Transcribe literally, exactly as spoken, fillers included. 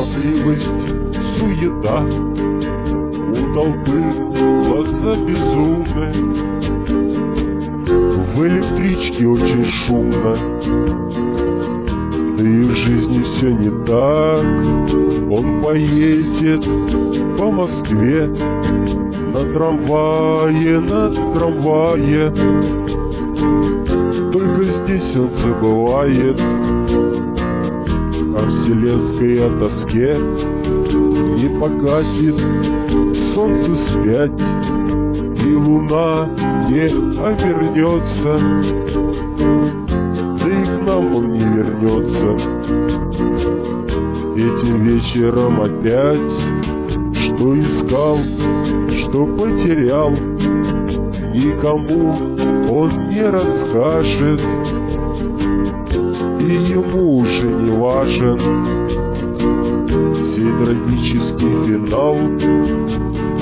торопливость, суета, у толпы глаза безумны. В электричке очень шумно, да и в жизни все не так. Он поедет по Москве на трамвае, на трамвае. Только здесь он забывает о вселенской о тоске. Не погасит солнце вспять, и луна не обернется, да и к нам он не вернется. Этим вечером опять, что искал, что потерял, никому он не расскажет, и ему уже не важен сей трагический финал.